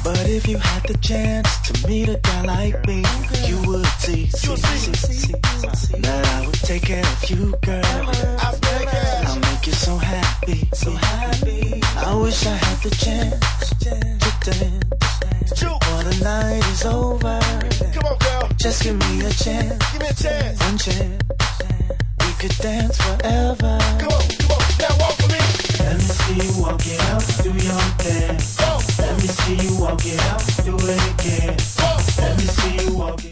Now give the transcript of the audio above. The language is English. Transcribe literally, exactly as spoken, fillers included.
But if you had the chance to meet a guy like me, you would see, see, see, see, see that I would take care of you, girl. I'll make you so happy, so happy. I wish I had the chance to dance before the night is over. Come on, girl. Just give me a chance, give me a chance, one chance. We could dance forever. Come on, come on, now walk for me. Let me see you walk it out, do your dance. Oh. Let me see you walk it out, do it again.